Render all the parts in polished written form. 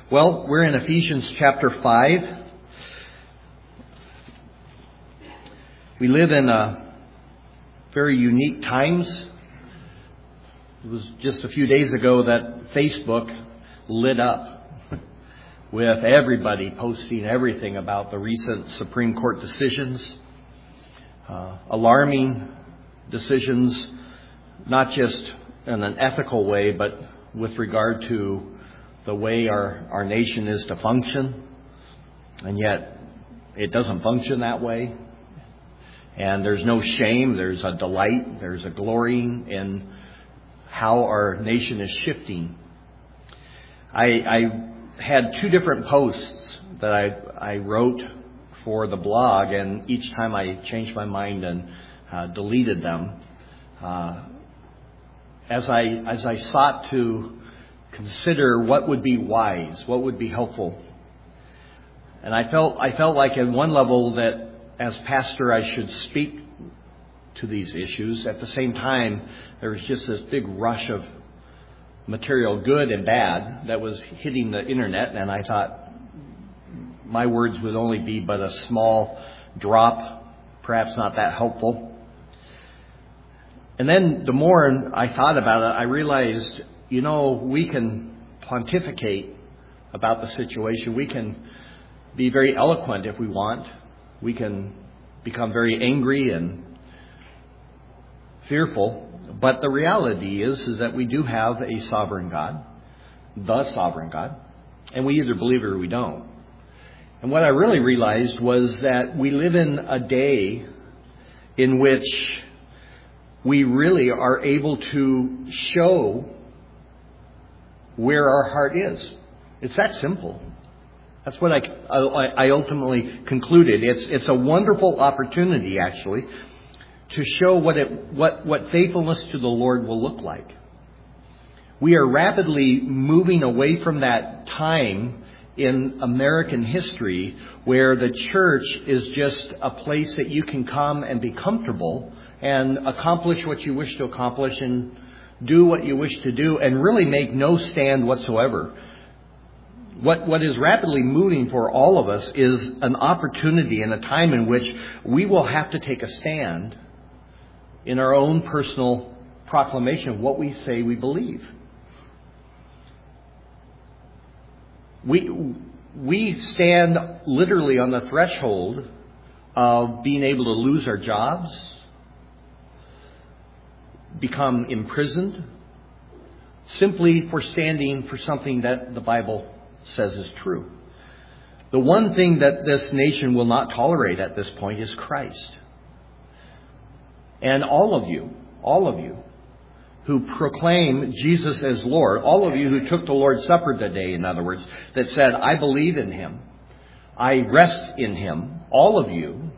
Well, we're in Ephesians chapter 5. We live in very unique times. It was just a few days ago that Facebook lit up with everybody posting everything about the recent Supreme Court decisions. Alarming decisions, not just in an ethical way, but with regard to the way our nation is to function. And yet it doesn't function that way. And there's no shame, there's a delight, there's a glorying in how our nation is shifting. I had two different posts that I wrote for the blog, and each time I changed my mind and deleted them. As I sought to consider what would be wise, what would be helpful. And I felt like at one level that as pastor I should speak to these issues. At the same time, there was just this big rush of material, good and bad, that was hitting the internet, and I thought my words would only be but a small drop, perhaps not that helpful. And then the more I thought about it, I realized, we can pontificate about the situation. We can be very eloquent if we want. We can become very angry and fearful. But the reality is that we do have a sovereign God, the sovereign God, and we either believe it or we don't. And what I really realized was that we live in a day in which we really are able to show where our heart is. It's that simple. That's what I ultimately concluded. It's a wonderful opportunity, actually, to show what faithfulness to the Lord will look like. We are rapidly moving away from that time in American history where the church is just a place that you can come and be comfortable and accomplish what you wish to accomplish and do what you wish to do and really make no stand whatsoever. What is rapidly moving for all of us is an opportunity and a time in which we will have to take a stand in our own personal proclamation of what we say we believe. We stand literally on the threshold of being able to lose our jobs, become imprisoned, simply for standing for something that the Bible says is true. The one thing that this nation will not tolerate at this point is Christ. And all of you who proclaim Jesus as Lord, all of you who took the Lord's Supper today, in other words, that said, I believe in Him, I rest in Him, all of you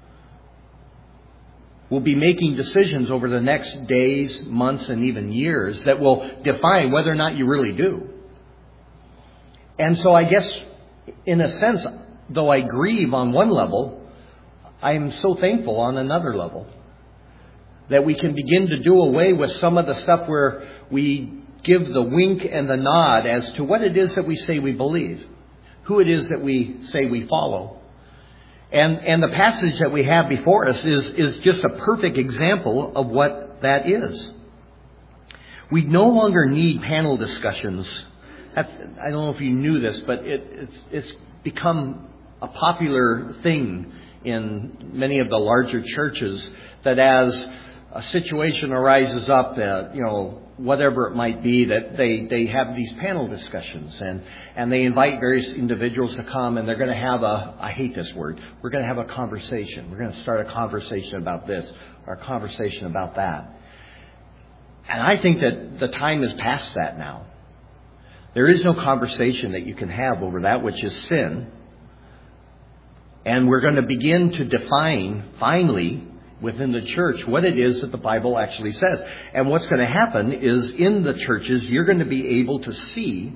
will be making decisions over the next days, months, and even years that will define whether or not you really do. And so I guess, in a sense, though I grieve on one level, I am so thankful on another level that we can begin to do away with some of the stuff where we give the wink and the nod as to what it is that we say we believe, who it is that we say we follow. And the passage that we have before us is just a perfect example of what that is. We no longer need panel discussions. I don't know if you knew this, but it's become a popular thing in many of the larger churches that as a situation arises up, whatever it might be, that they have these panel discussions and they invite various individuals to come and they're going to have I hate this word, we're going to have a conversation. We're going to start a conversation about this or a conversation about that. And I think that the time is past that now. There is no conversation that you can have over that which is sin. And we're going to begin to define, finally, within the church, what it is that the Bible actually says. And what's going to happen is in the churches, you're going to be able to see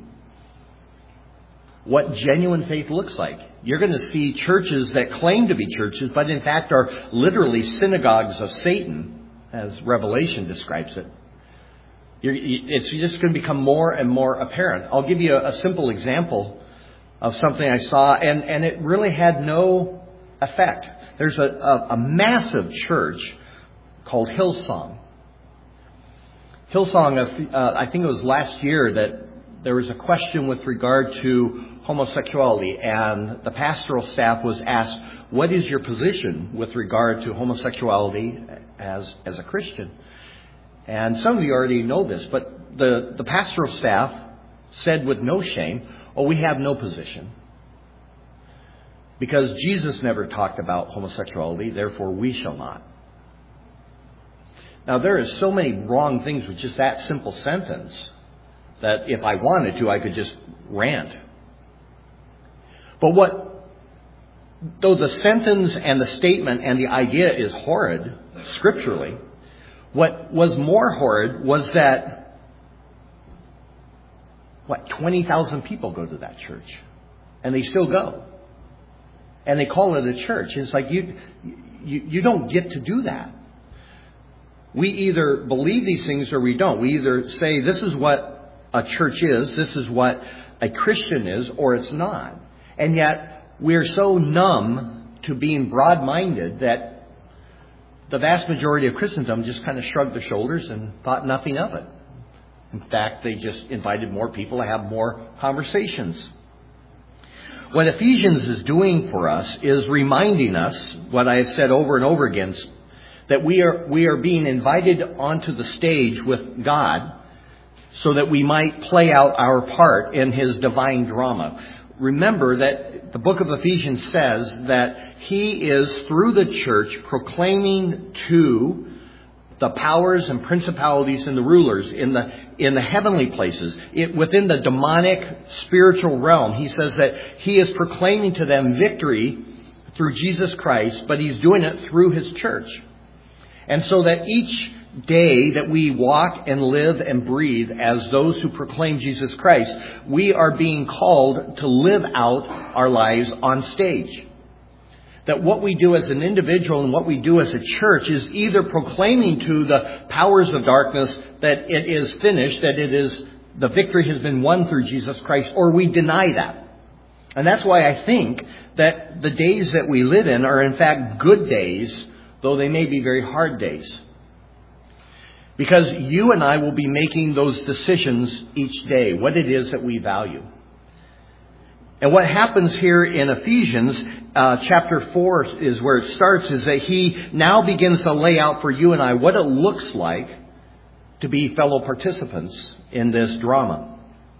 what genuine faith looks like. You're going to see churches that claim to be churches, but in fact are literally synagogues of Satan, as Revelation describes it. It's just going to become more and more apparent. I'll give you a simple example. of something I saw, and it really had no effect. There's a massive church called Hillsong. Hillsong, I think it was last year that there was a question with regard to homosexuality, and the pastoral staff was asked, what is your position with regard to homosexuality as a Christian? And some of you already know this, but the pastoral staff said with no shame, we have no position. Because Jesus never talked about homosexuality, therefore we shall not. Now, there is so many wrong things with just that simple sentence that if I wanted to, I could just rant. But though the sentence and the statement and the idea is horrid, scripturally, what was more horrid was that, 20,000 people go to that church. And they still go. And they call it a church. It's like you don't get to do that. We either believe these things or we don't. We either say this is what a church is, this is what a Christian is, or it's not. And yet we're so numb to being broad-minded that the vast majority of Christendom just kind of shrugged their shoulders and thought nothing of it. In fact, they just invited more people to have more conversations. What Ephesians is doing for us is reminding us, what I have said over and over again, that we are being invited onto the stage with God so that we might play out our part in His divine drama. Remember that the book of Ephesians says that He is, through the church, proclaiming to the powers and principalities and the rulers in the heavenly places, within the demonic spiritual realm. He says that He is proclaiming to them victory through Jesus Christ, but He's doing it through His church. And so that each day that we walk and live and breathe as those who proclaim Jesus Christ, we are being called to live out our lives on stage. That what we do as an individual and what we do as a church is either proclaiming to the powers of darkness that it is finished, that the victory has been won through Jesus Christ, or we deny that. And that's why I think that the days that we live in are in fact good days, though they may be very hard days. Because you and I will be making those decisions each day, what it is that we value. And what happens here in Ephesians chapter 4 is where it starts, is that he now begins to lay out for you and I what it looks like to be fellow participants in this drama.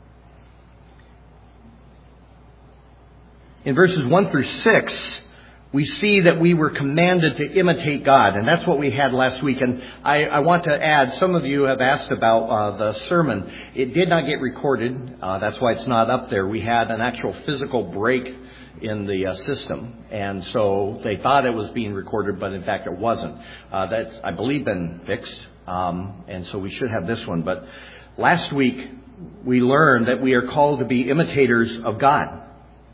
In verses 1 through 6, we see that we were commanded to imitate God, and that's what we had last week. And I want to add, some of you have asked about the sermon. It did not get recorded. That's why it's not up there. We had an actual physical break in the system, and so they thought it was being recorded, but in fact it wasn't. That's, I believe, been fixed, and so we should have this one. But last week we learned that we are called to be imitators of God.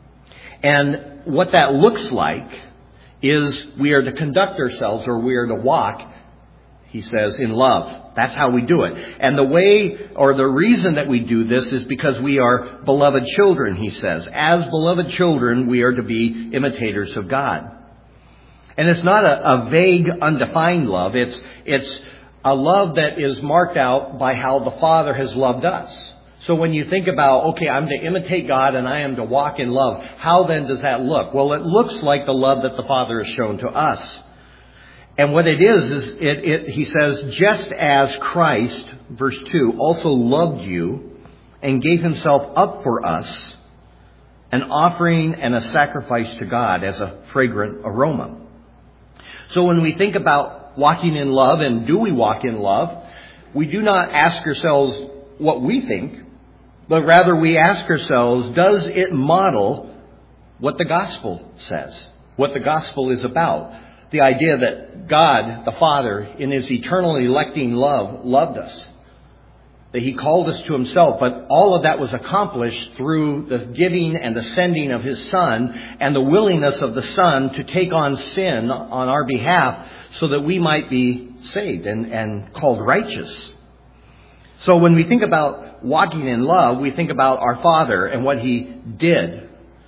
And what that looks like is we are to conduct ourselves, or we are to walk, he says, in love. That's how we do it. And the way, or the reason that we do this is because we are beloved children, he says. As beloved children, we are to be imitators of God. And it's not a vague, undefined love. It's a love that is marked out by how the Father has loved us. So when you think about, okay, I'm to imitate God and I am to walk in love, how then does that look? Well, it looks like the love that the Father has shown to us. And what it is he says, just as Christ, verse 2, also loved you and gave himself up for us, an offering and a sacrifice to God as a fragrant aroma. So when we think about walking in love, and do we walk in love, we do not ask ourselves what we think, but rather we ask ourselves, does it model what the gospel says? What the gospel is about? The idea that God, the Father, in his eternal electing love, loved us. That he called us to himself. But all of that was accomplished through the giving and the sending of his Son, and the willingness of the Son to take on sin on our behalf so that we might be saved and called righteous. So when we think about walking in love, we think about our Father and what he did.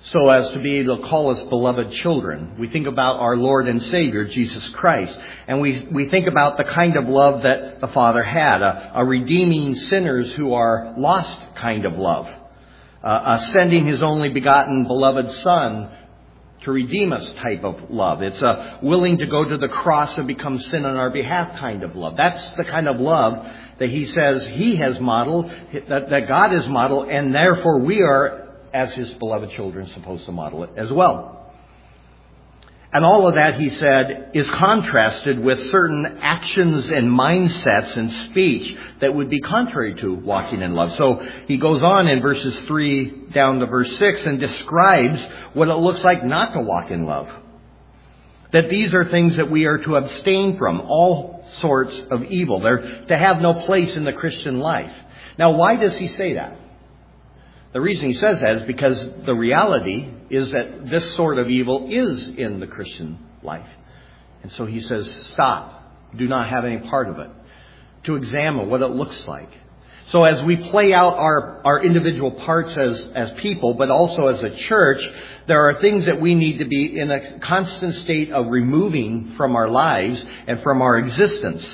so as to be able to call us beloved children. We think about our Lord and Savior, Jesus Christ. And we think about the kind of love that the Father had, a redeeming sinners who are lost kind of love. Sending His only begotten beloved Son to redeem us type of love. It's a willing to go to the cross and become sin on our behalf kind of love. That's the kind of love that He says He has modeled, that God has modeled, and therefore we are, as His beloved children, supposed to model it as well. And all of that, He said, is contrasted with certain actions and mindsets and speech that would be contrary to walking in love. So He goes on in verses 3 down to verse 6 and describes what it looks like not to walk in love. That these are things that we are to abstain from, all sorts of evil. They're to have no place in the Christian life. Now, why does He say that? The reason He says that is because the reality is that this sort of evil is in the Christian life. And so He says, stop. Do not have any part of it. To examine what it looks like. So as we play out our individual parts as people, but also as a church, there are things that we need to be in a constant state of removing from our lives and from our existence.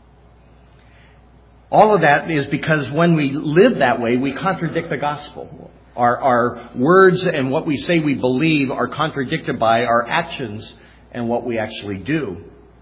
All of that is because when we live that way, we contradict the gospel. Our words and what we say we believe are contradicted by our actions and what we actually do.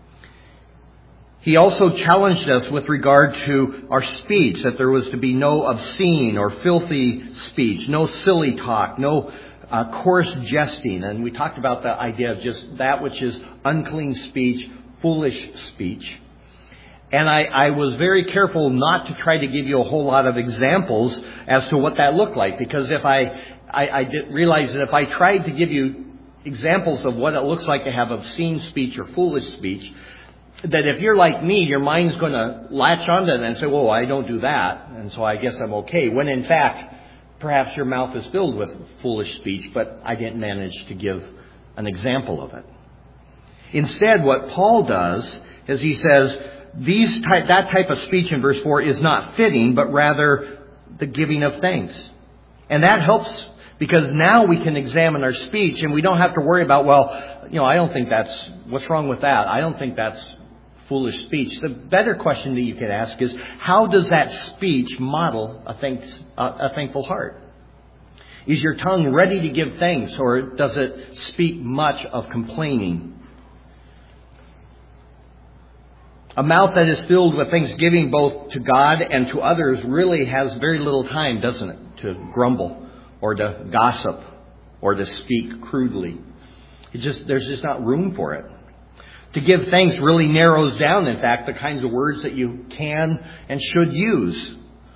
He also challenged us with regard to our speech, that there was to be no obscene or filthy speech, no silly talk, no coarse jesting. And we talked about the idea of just that which is unclean speech, foolish speech. And I was very careful not to try to give you a whole lot of examples as to what that looked like. Because if I did realize that if I tried to give you examples of what it looks like to have obscene speech or foolish speech, that if you're like me, your mind's going to latch onto it and say, well, I don't do that, and so I guess I'm okay. When in fact, perhaps your mouth is filled with foolish speech, but I didn't manage to give an example of it. Instead, what Paul does is he says, that type of speech in verse 4 is not fitting, but rather the giving of thanks. And that helps because now we can examine our speech and we don't have to worry about, I don't think what's wrong with that? I don't think that's foolish speech. The better question that you could ask is, how does that speech model a thankful heart? Is your tongue ready to give thanks, or does it speak much of complaining? A mouth that is filled with thanksgiving both to God and to others really has very little time, doesn't it, to grumble or to gossip or to speak crudely. There's just not room for it. To give thanks really narrows down, in fact, the kinds of words that you can and should use.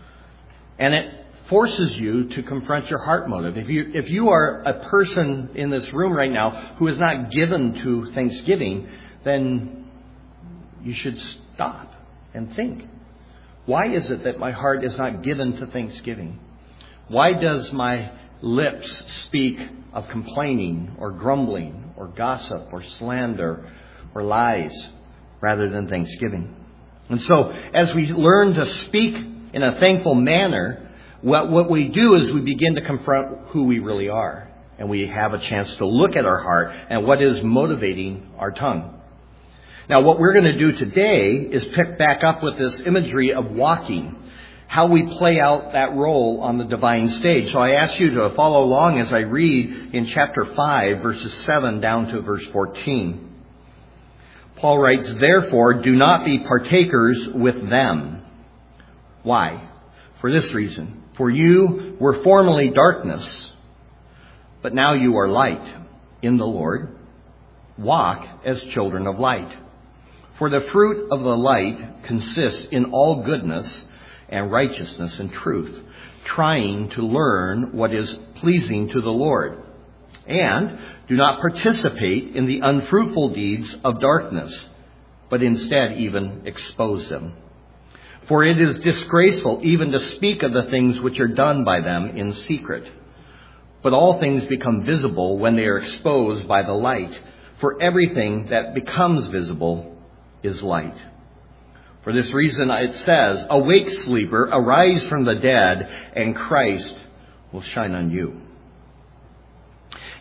And it forces you to confront your heart motive. If you are a person in this room right now who is not given to thanksgiving, then you should stop and think. Why is it that my heart is not given to thanksgiving? Why does my lips speak of complaining or grumbling or gossip or slander or lies rather than thanksgiving? And so as we learn to speak in a thankful manner, what we do is we begin to confront who we really are. And we have a chance to look at our heart and what is motivating our tongue. Now, what we're going to do today is pick back up with this imagery of walking, how we play out that role on the divine stage. So I ask you to follow along as I read in chapter 5, verses 7 down to verse 14. Paul writes, "Therefore, do not be partakers with them." Why? For this reason. "For you were formerly darkness, but now you are light in the Lord. Walk as children of light. For the fruit of the light consists in all goodness and righteousness and truth, trying to learn what is pleasing to the Lord. And do not participate in the unfruitful deeds of darkness, but instead even expose them. For it is disgraceful even to speak of the things which are done by them in secret. But all things become visible when they are exposed by the light. For everything that becomes visible is light. For this reason it says, 'Awake, sleeper, arise from the dead, and Christ will shine on you.'"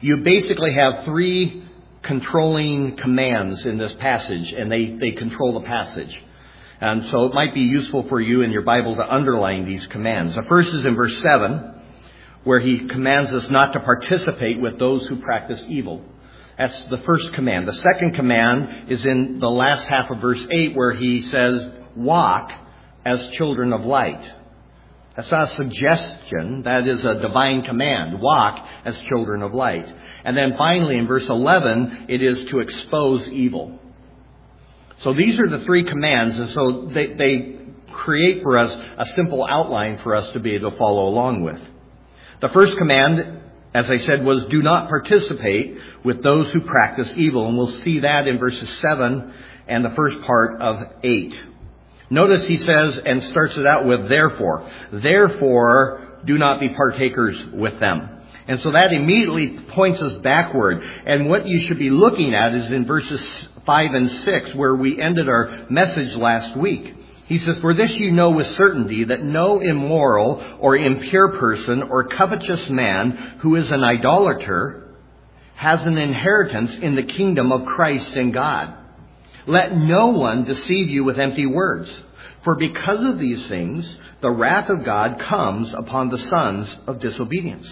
You basically have three controlling commands in this passage, and they control the passage. And so it might be useful for you in your Bible to underline these commands. The first is in verse 7, where he commands us not to participate with those who practice evil. That's the first command. The second command is in the last half of verse 8, where he says, walk as children of light. That's not a suggestion. That is a divine command. Walk as children of light. And then finally, in verse 11, it is to expose evil. So these are the three commands, and so they create for us a simple outline for us to be able to follow along with. The first command, as I said, was do not participate with those who practice evil. And we'll see that in verses 7 and the first part of 8. Notice he says, and starts it out with therefore. Therefore, do not be partakers with them. And so that immediately points us backward. And what you should be looking at is in verses 5 and 6, where we ended our message last week. He says, for this you know with certainty that no immoral or impure person or covetous man who is an idolater has an inheritance in the kingdom of Christ and God. Let no one deceive you with empty words. For because of these things, the wrath of God comes upon the sons of disobedience.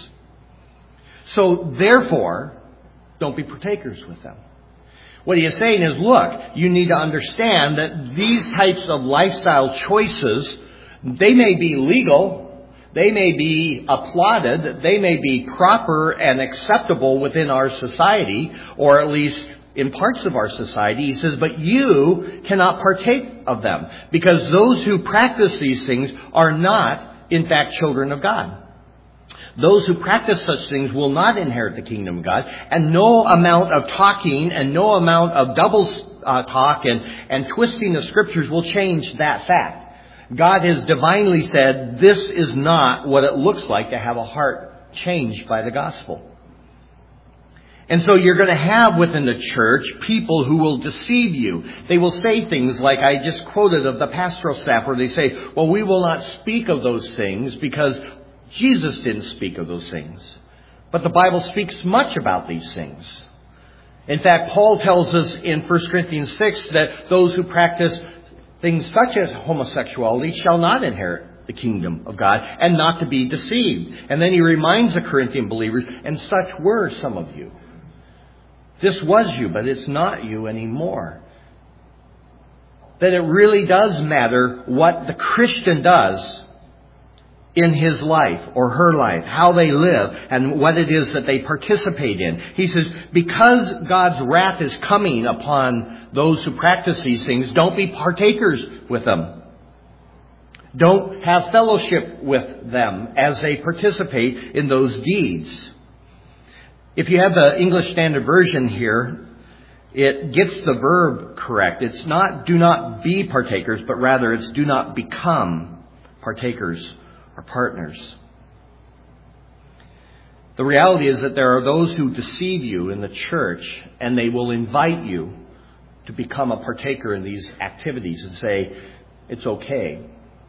So therefore, don't be partakers with them. What he is saying is, look, you need to understand that these types of lifestyle choices, they may be legal, they may be applauded, they may be proper and acceptable within our society, or at least in parts of our society. He says, but you cannot partake of them, because those who practice these things are not, in fact, children of God. Those who practice such things will not inherit the kingdom of God, and no amount of talking and no amount of double talk and twisting the scriptures will change that fact. God has divinely said this is not what it looks like to have a heart changed by the gospel. And so you're going to have within the church people who will deceive you. They will say things like I just quoted of the pastoral staff, where they say, well, we will not speak of those things because Jesus didn't speak of those things. But the Bible speaks much about these things. In fact, Paul tells us in 1 Corinthians 6 that those who practice things such as homosexuality shall not inherit the kingdom of God, and not to be deceived. And then he reminds the Corinthian believers, and such were some of you. This was you, but it's not you anymore. That it really does matter what the Christian does in his life or her life, how they live, and what it is that they participate in. He says, because God's wrath is coming upon those who practice these things, don't be partakers with them. Don't have fellowship with them as they participate in those deeds. If you have the English Standard Version here, it gets the verb correct. It's not do not be partakers, but rather it's do not become partakers or partners. The reality is that there are those who deceive you in the church, and they will invite you to become a partaker in these activities and say, it's okay.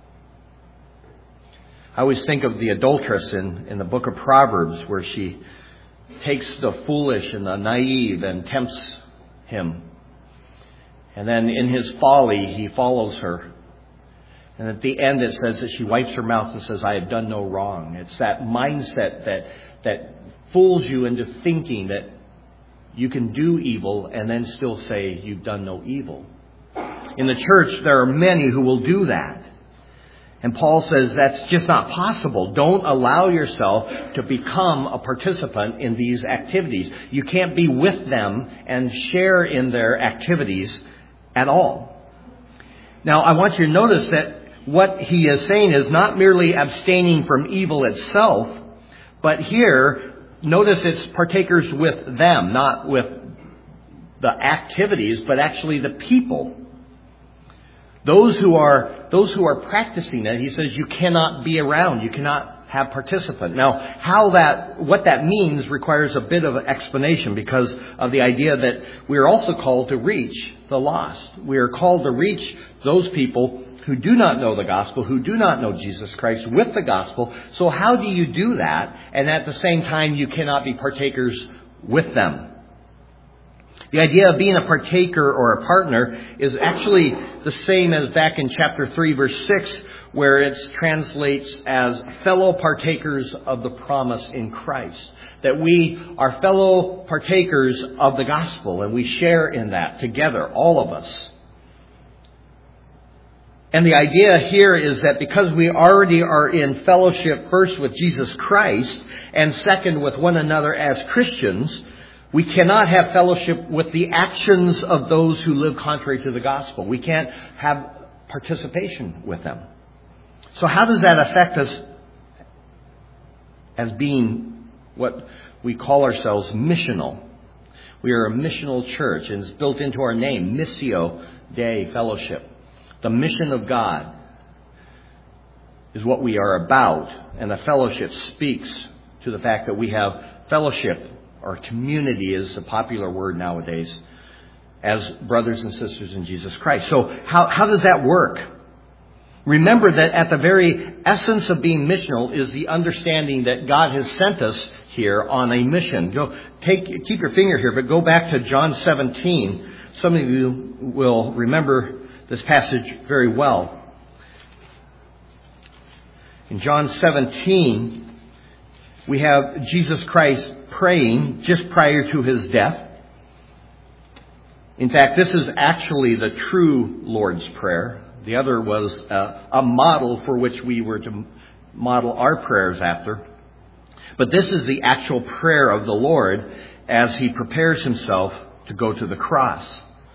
I always think of the adulteress in the book of Proverbs, where she takes the foolish and the naive and tempts him. And then in his folly, he follows her. And at the end, it says that she wipes her mouth and says, I have done no wrong. It's that mindset that fools you into thinking that you can do evil and then still say you've done no evil. In the church, there are many who will do that. And Paul says that's just not possible. Don't allow yourself to become a participant in these activities. You can't be with them and share in their activities at all. Now, I want you to notice that what he is saying is not merely abstaining from evil itself, but here, notice it's partakers with them, not with the activities, but actually the people. Those who are practicing it, he says, you cannot be around. You cannot have participant. Now, what that means requires a bit of explanation, because of the idea that we are also called to reach the lost. We are called to reach those people who do not know the gospel, who do not know Jesus Christ with the gospel. So how do you do that? And at the same time, you cannot be partakers with them. The idea of being a partaker or a partner is actually the same as back in chapter 3, verse 6, where it translates as fellow partakers of the promise in Christ. That we are fellow partakers of the gospel, and we share in that together, all of us. And the idea here is that because we already are in fellowship first with Jesus Christ, and second with one another as Christians, we cannot have fellowship with the actions of those who live contrary to the gospel. We can't have participation with them. So how does that affect us as being what we call ourselves missional? We are a missional church, and it's built into our name, Missio Dei Fellowship. The mission of God is what we are about, and the fellowship speaks to the fact that we have fellowship, or community is a popular word nowadays, as brothers and sisters in Jesus Christ. So how does that work? Remember that at the very essence of being missional is the understanding that God has sent us here on a mission. Keep your finger here, but go back to John 17. Some of you will remember this passage very well. In John 17, we have Jesus Christ praying just prior to his death. In fact, this is actually the true Lord's Prayer. The other was a model for which we were to model our prayers after. But this is the actual prayer of the Lord as he prepares himself to go to the cross.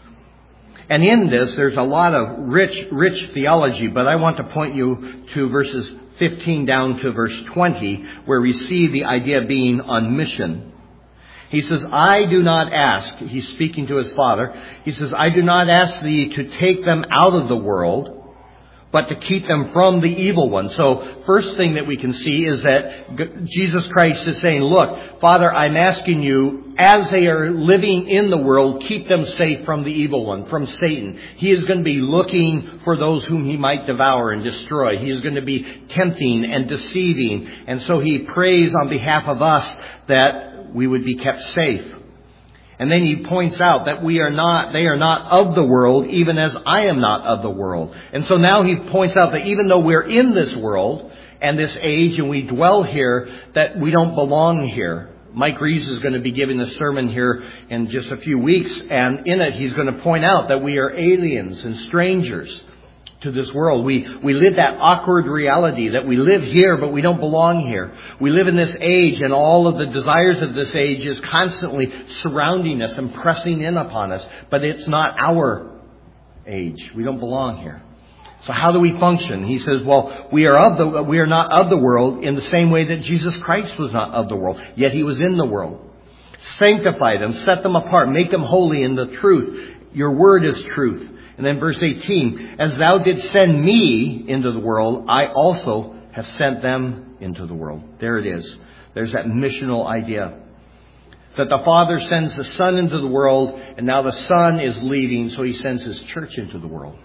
And in this, there's a lot of rich theology, but I want to point you to verses 15 down to verse 20, where we see the idea of being on mission. He says, I do not ask, he's speaking to his Father, he says, I do not ask thee to take them out of the world, but to keep them from the evil one. So first thing that we can see is that Jesus Christ is saying, look, Father, I'm asking you, as they are living in the world, keep them safe from the evil one, from Satan. He is going to be looking for those whom he might devour and destroy. He is going to be tempting and deceiving. And so he prays on behalf of us that we would be kept safe. And then he points out that they are not of the world, even as I am not of the world. And so now he points out that even though we're in this world and this age and we dwell here, that we don't belong here. Mike Reeves is going to be giving a sermon here in just a few weeks, and in it he's going to point out that we are aliens and strangers to this world. We live that awkward reality that we live here, but we don't belong here. We live in this age, and all of the desires of this age is constantly surrounding us and pressing in upon us. But it's not our age. We don't belong here. So how do we function? He says, well, we are not of the world in the same way that Jesus Christ was not of the world, yet he was in the world. Sanctify them, set them apart, make them holy in the truth. Your word is truth. And then verse 18, as thou didst send me into the world, I also have sent them into the world. There it is. There's that missional idea. That the Father sends the Son into the world, and now the Son is leaving, so he sends his church into the world.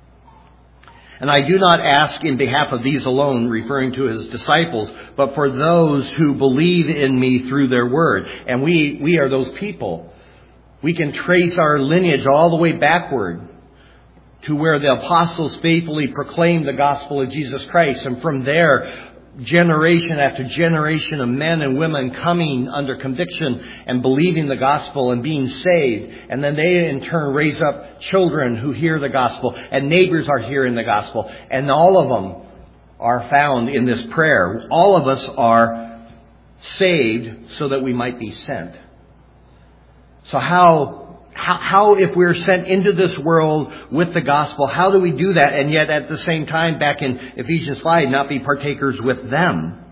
And I do not ask in behalf of these alone, referring to his disciples, but for those who believe in me through their word. And we are those people. We can trace our lineage all the way backward to where the apostles faithfully proclaimed the gospel of Jesus Christ. And from there, generation after generation of men and women coming under conviction and believing the gospel and being saved. And then they in turn raise up children who hear the gospel, and neighbors are hearing the gospel. And all of them are found in this prayer. All of us are saved so that we might be sent. So how if we're sent into this world with the gospel, how do we do that? And yet at the same time, back in Ephesians 5, not be partakers with them.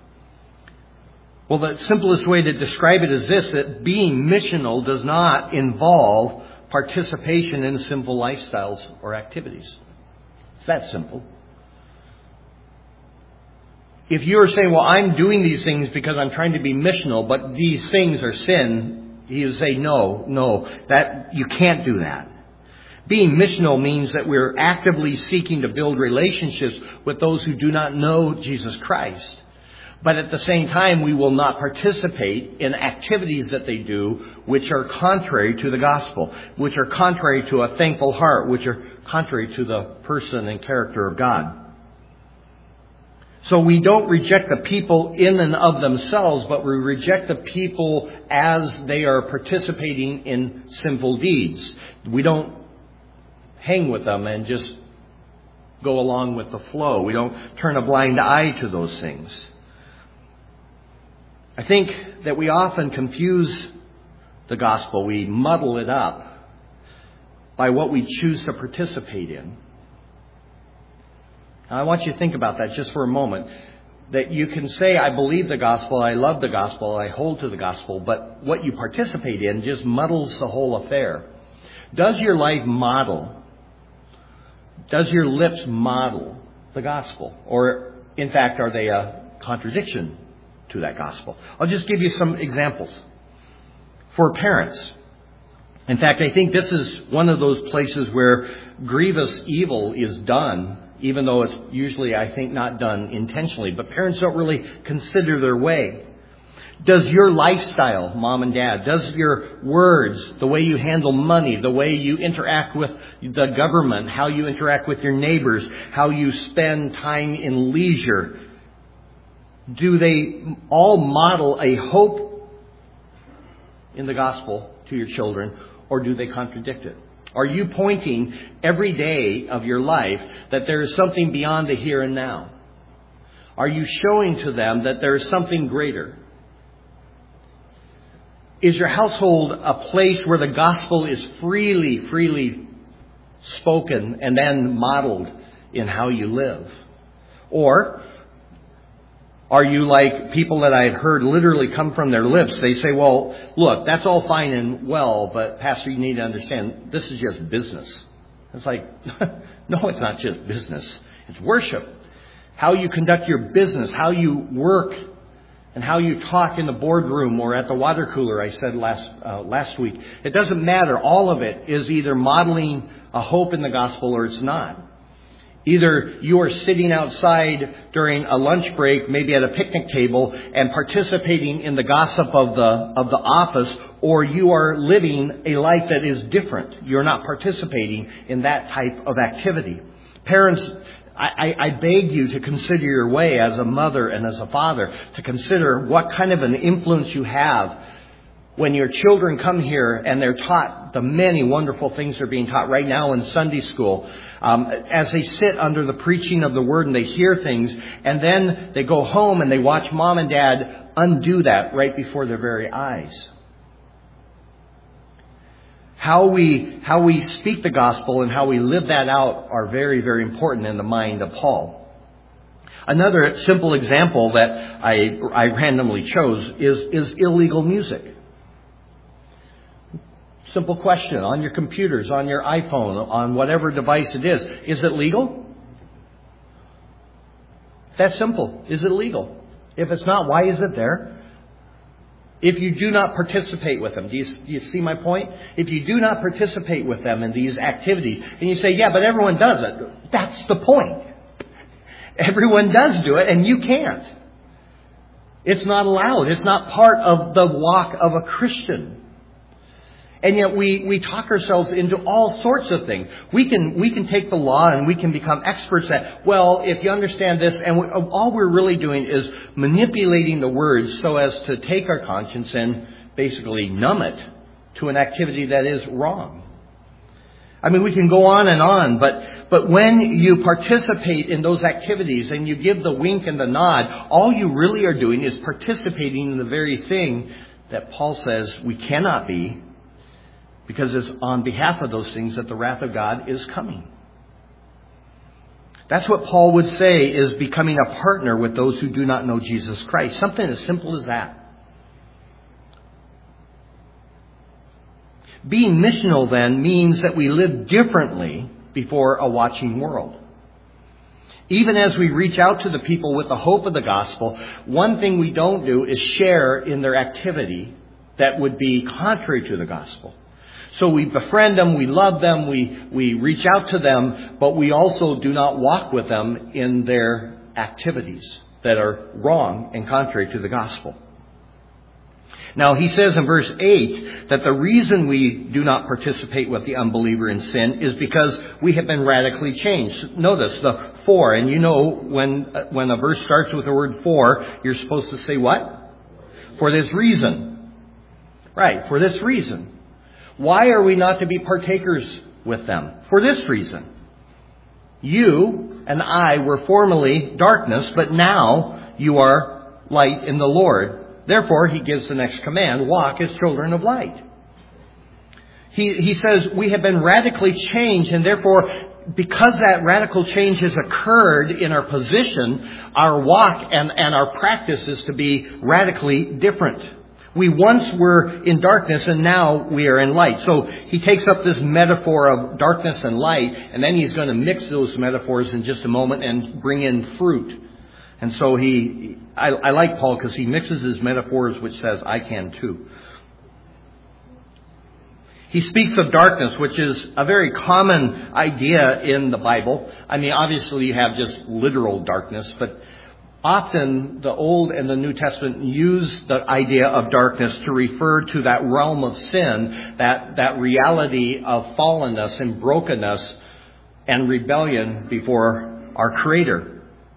Well, the simplest way to describe it is this, that being missional does not involve participation in sinful lifestyles or activities. It's that simple. If you're saying, well, I'm doing these things because I'm trying to be missional, but these things are sin, you say, no, that you can't do that. Being missional means that we're actively seeking to build relationships with those who do not know Jesus Christ. But at the same time, we will not participate in activities that they do which are contrary to the gospel, which are contrary to a thankful heart, which are contrary to the person and character of God. So we don't reject the people in and of themselves, but we reject the people as they are participating in sinful deeds. We don't hang with them and just go along with the flow. We don't turn a blind eye to those things. I think that we often confuse the gospel. We muddle it up by what we choose to participate in. Now, I want you to think about that just for a moment. That you can say, I believe the gospel, I love the gospel, I hold to the gospel, but what you participate in just muddles the whole affair. Does your life model, does your lips model the gospel? Or, in fact, are they a contradiction to that gospel? I'll just give you some examples. For parents, in fact, I think this is one of those places where grievous evil is done, even though it's usually, I think, not done intentionally. But parents don't really consider their way. Does your lifestyle, mom and dad, does your words, the way you handle money, the way you interact with the government, how you interact with your neighbors, how you spend time in leisure, do they all model a hope in the gospel to your children, or do they contradict it? Are you pointing every day of your life that there is something beyond the here and now? Are you showing to them that there is something greater? Is your household a place where the gospel is freely spoken and then modeled in how you live? Or are you like people that I've heard literally come from their lips? They say, well, look, that's all fine and well, but Pastor, you need to understand, this is just business. It's like, no, it's not just business. It's worship. How you conduct your business, how you work, and how you talk in the boardroom or at the water cooler, I said last week. It doesn't matter. All of it is either modeling a hope in the gospel or it's not. Either you are sitting outside during a lunch break, maybe at a picnic table, and participating in the gossip of the office, or you are living a life that is different. You're not participating in that type of activity. Parents, I beg you to consider your way as a mother and as a father, to consider what kind of an influence you have when your children come here and they're taught the many wonderful things they're being taught right now in Sunday school. As they sit under the preaching of the Word and they hear things, and then they go home and they watch mom and dad undo that right before their very eyes. How we speak the gospel and how we live that out are very, very important in the mind of Paul. Another simple example that I randomly chose is illegal music. Simple question. On your computers, on your iPhone, on whatever device it is it legal? That's simple. Is it legal? If it's not, why is it there? If you do not participate with them, do you see my point? If you do not participate with them in these activities, and you say, yeah, but everyone does it. That's the point. Everyone does do it, and you can't. It's not allowed. It's not part of the walk of a Christian. And yet we talk ourselves into all sorts of things. We can take the law and we can become experts at, well, if you understand this, and all we're really doing is manipulating the words so as to take our conscience and basically numb it to an activity that is wrong. I mean, we can go on, but when you participate in those activities and you give the wink and the nod, all you really are doing is participating in the very thing that Paul says we cannot be, because it's on behalf of those things that the wrath of God is coming. That's what Paul would say is becoming a partner with those who do not know Jesus Christ. Something as simple as that. Being missional then means that we live differently before a watching world. Even as we reach out to the people with the hope of the gospel, one thing we don't do is share in their activity that would be contrary to the gospel. So we befriend them, we love them, we reach out to them, but we also do not walk with them in their activities that are wrong and contrary to the gospel. Now, he says in verse 8 that the reason we do not participate with the unbeliever in sin is because we have been radically changed. Notice the for, and you know when a verse starts with the word for, you're supposed to say what? For this reason. Right, for this reason. Why are we not to be partakers with them? For this reason. You and I were formerly darkness, but now you are light in the Lord. Therefore, he gives the next command, walk as children of light. He says we have been radically changed, and therefore, because that radical change has occurred in our position, our walk and our practice is to be radically different. We once were in darkness, and now we are in light. So he takes up this metaphor of darkness and light, and then he's going to mix those metaphors in just a moment and bring in fruit. And so I like Paul because he mixes his metaphors, which says, I can too. He speaks of darkness, which is a very common idea in the Bible. I mean, obviously you have just literal darkness, but often the Old and the New Testament use the idea of darkness to refer to that realm of sin, that reality of fallenness and brokenness and rebellion before our Creator.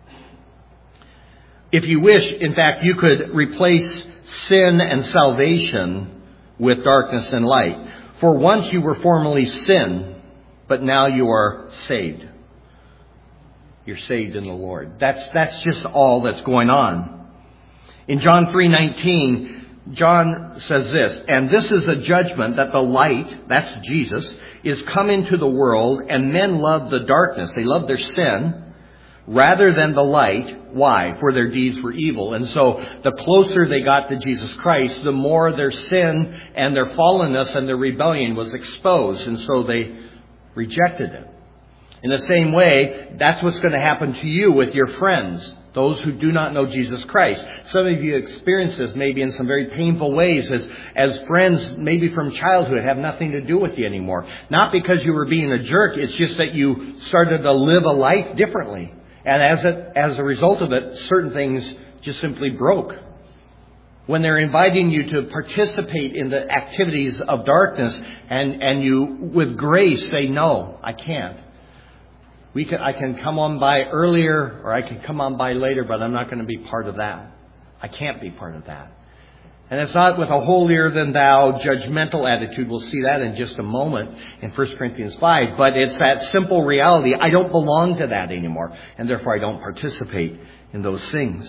If you wish, in fact, you could replace sin and salvation with darkness and light. For once you were formerly sin, but now you are saved. You're saved in the Lord. That's just all that's going on. In John 3:19, John says this, and this is a judgment that the light, that's Jesus, is come into the world, and men love the darkness. They love their sin rather than the light. Why? For their deeds were evil. And so the closer they got to Jesus Christ, the more their sin and their fallenness and their rebellion was exposed. And so they rejected it. In the same way, that's what's going to happen to you with your friends, those who do not know Jesus Christ. Some of you experience this maybe in some very painful ways as friends, maybe from childhood, have nothing to do with you anymore. Not because you were being a jerk, it's just that you started to live a life differently. And as a result of it, certain things just simply broke. When they're inviting you to participate in the activities of darkness and you, with grace, say, no, I can't. I can come on by earlier or I can come on by later, but I'm not going to be part of that. I can't be part of that. And it's not with a holier-than-thou judgmental attitude. We'll see that in just a moment in 1 Corinthians 5. But it's that simple reality. I don't belong to that anymore. And therefore I don't participate in those things.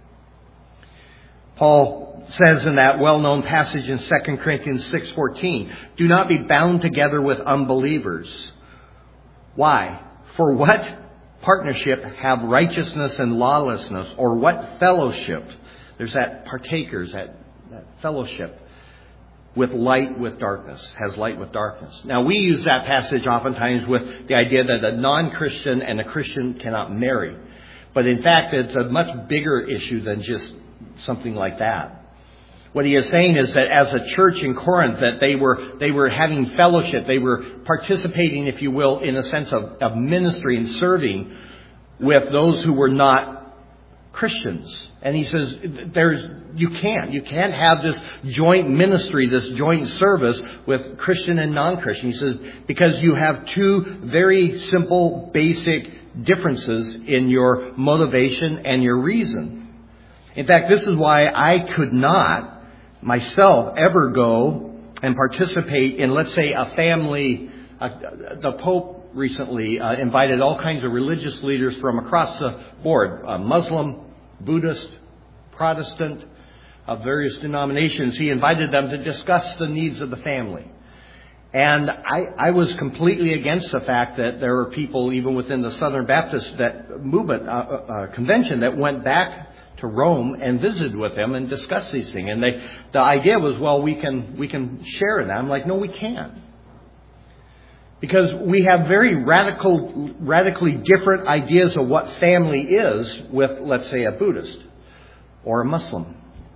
Paul says in that well-known passage in 2 Corinthians 6:14, do not be bound together with unbelievers. Why? For what partnership have righteousness and lawlessness? Or what fellowship? There's that partakers, that fellowship with light with darkness, has light with darkness. Now we use that passage oftentimes with the idea that a non-Christian and a Christian cannot marry. But in fact, it's a much bigger issue than just something like that. What he is saying is that as a church in Corinth, that they were having fellowship, they were participating, if you will, in a sense of ministry and serving with those who were not Christians. And he says, you can't have this joint ministry, this joint service with Christian and non-Christian. He says, because you have two very simple, basic differences in your motivation and your reason. In fact, this is why I could not myself ever go and participate in, let's say, a family. The Pope recently invited all kinds of religious leaders from across the board, Muslim, Buddhist, Protestant, of various denominations. He invited them to discuss the needs of the family. And I was completely against the fact that there were people, even within the Southern Baptist movement convention, that went back to Rome and visited with them and discussed these things. And the idea was, well, we can share in that. I'm like, no, we can't. Because we have very radically different ideas of what family is with, let's say, a Buddhist or a Muslim.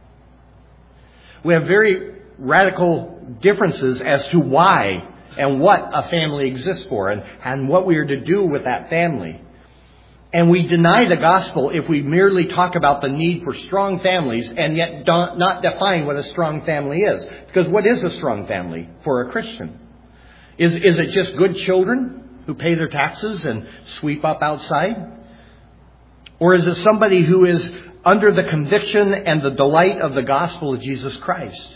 We have very radical differences as to why and what a family exists for and what we are to do with that family. And we deny the gospel if we merely talk about the need for strong families and yet not define what a strong family is. Because what is a strong family for a Christian? Is it just good children who pay their taxes and sweep up outside? Or is it somebody who is under the conviction and the delight of the gospel of Jesus Christ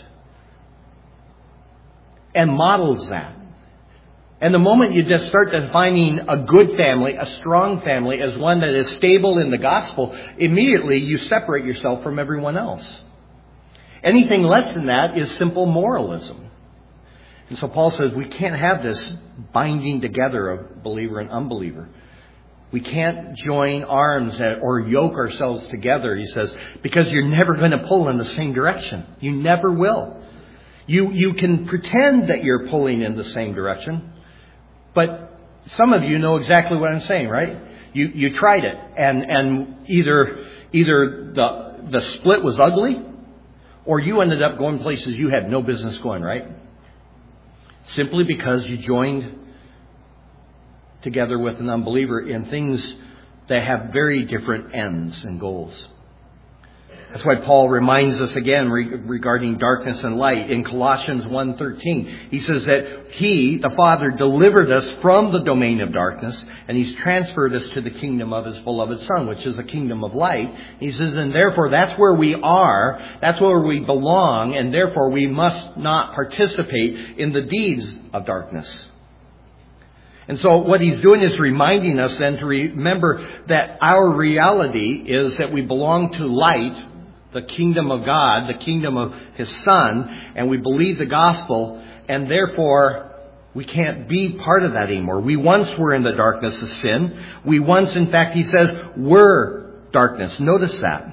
and models that? And the moment you just start defining a good family, a strong family, as one that is stable in the gospel, immediately you separate yourself from everyone else. Anything less than that is simple moralism. And so Paul says we can't have this binding together of believer and unbeliever. We can't join arms or yoke ourselves together, he says, because you're never going to pull in the same direction. You never will. You can pretend that you're pulling in the same direction, but some of you know exactly what I'm saying, right? You tried it, and either the split was ugly, or you ended up going places you had no business going, right? Simply because you joined together with an unbeliever in things that have very different ends and goals. That's why Paul reminds us again regarding darkness and light. In Colossians 1:13, he says that He, the Father, delivered us from the domain of darkness, and He's transferred us to the kingdom of His beloved Son, which is the kingdom of light. He says, and therefore that's where we are, that's where we belong, and therefore we must not participate in the deeds of darkness. And so what he's doing is reminding us then to remember that our reality is that we belong to light, the kingdom of God, the kingdom of His Son, and we believe the gospel, and therefore we can't be part of that anymore. We once were in the darkness of sin. We once, in fact, he says, were darkness. Notice that.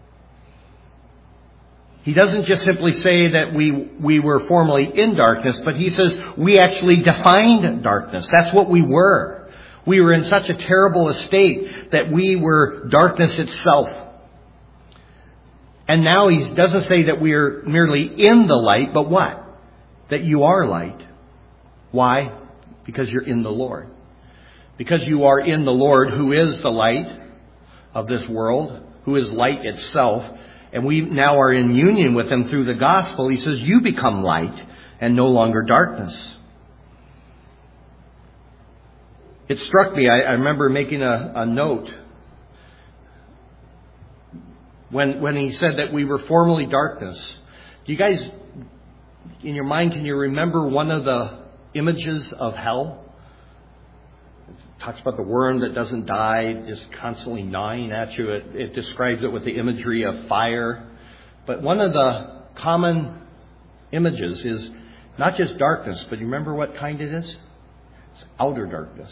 He doesn't just simply say that we were formerly in darkness, but he says we actually defined darkness. That's what we were. We were in such a terrible estate that we were darkness itself. And now he doesn't say that we are merely in the light, but what? That you are light. Why? Because you're in the Lord. Because you are in the Lord, who is the light of this world, who is light itself, and we now are in union with Him through the gospel. He says, you become light and no longer darkness. It struck me, I remember making a note when he said that we were formerly darkness. Do you guys, in your mind, can you remember one of the images of hell? It talks about the worm that doesn't die, just constantly gnawing at you. It describes it with the imagery of fire. But one of the common images is not just darkness, but you remember what kind it is? It's outer darkness.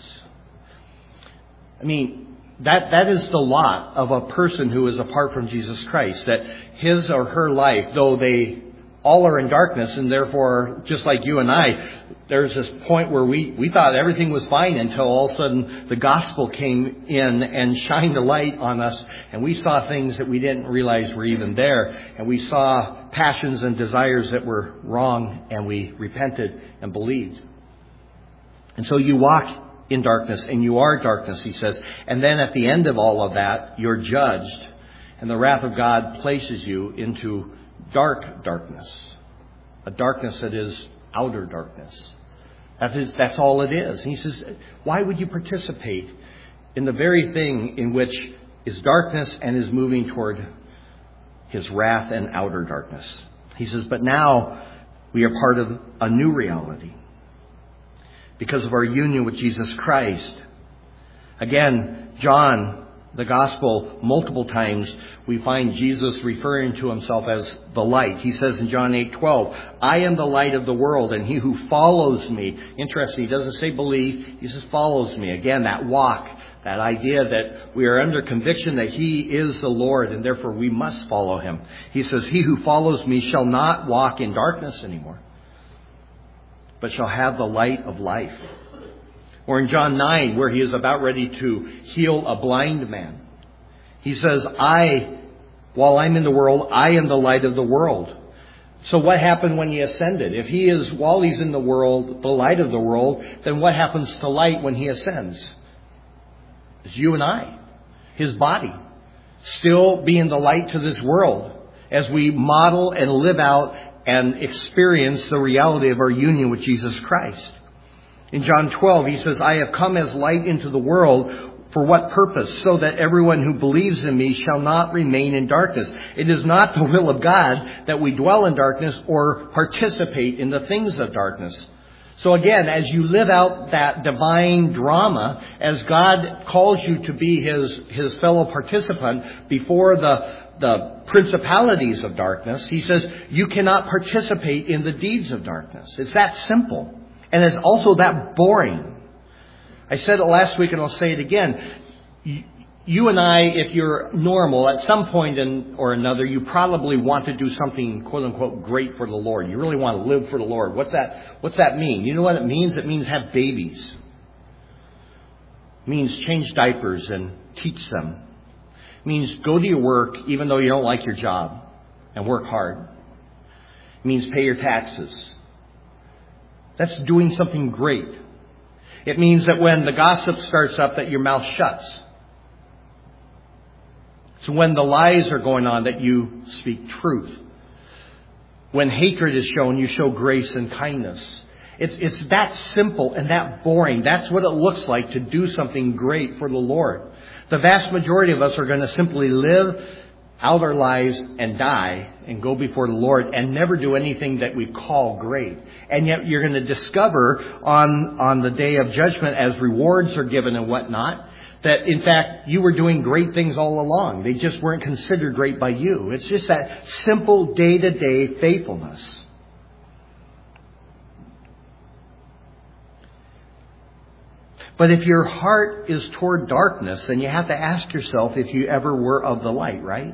I mean, that is the lot of a person who is apart from Jesus Christ. That his or her life, though they all are in darkness, and therefore, just like you and I, there's this point where we thought everything was fine until all of a sudden the gospel came in and shined a light on us, and we saw things that we didn't realize were even there, and we saw passions and desires that were wrong, and we repented and believed. And so you walk in darkness, and you are darkness, he says. And then at the end of all of that, you're judged, and the wrath of God places you into darkness, a darkness that is outer darkness. That's all it is. And he says, why would you participate in the very thing in which is darkness and is moving toward His wrath and outer darkness? He says, but now we are part of a new reality because of our union with Jesus Christ. Again, John, the gospel, multiple times we find Jesus referring to Himself as the light. He says in John 8:12, I am the light of the world, and he who follows me. Interesting, he doesn't say believe, he says follows me. Again, that walk, that idea that we are under conviction that He is the Lord, and therefore we must follow Him. He says, he who follows me shall not walk in darkness anymore, but shall have the light of life. Or in John 9, where He is about ready to heal a blind man, He says, while I'm in the world, I am the light of the world. So what happened when He ascended? If He is, while He's in the world, the light of the world, then what happens to light when He ascends? It's you and I. His body, still being the light to this world as we model and live out and experience the reality of our union with Jesus Christ. In John 12, he says, I have come as light into the world. For what purpose? So that everyone who believes in me shall not remain in darkness. It is not the will of God that we dwell in darkness or participate in the things of darkness. So again, as you live out that divine drama, as God calls you to be His fellow participant before the principalities of darkness, He says you cannot participate in the deeds of darkness. It's that simple. And it's also that boring. I said it last week and I'll say it again. You and I, if you're normal, at some point or another, you probably want to do something, quote unquote, great for the Lord. You really want to live for the Lord. What's that mean? You know what it means? It means have babies. It means change diapers and teach them. It means go to your work even though you don't like your job and work hard. It means pay your taxes. That's doing something great. It means that when the gossip starts up, that your mouth shuts. So when the lies are going on, that you speak truth. When hatred is shown, you show grace and kindness. It's that simple and that boring. That's what it looks like to do something great for the Lord. The vast majority of us are going to simply live out our lives and die and go before the Lord and never do anything that we call great. And yet you're going to discover on the day of judgment, as rewards are given and whatnot, that in fact you were doing great things all along. They just weren't considered great by you. It's just that simple day-to-day faithfulness. But if your heart is toward darkness, then you have to ask yourself if you ever were of the light, right?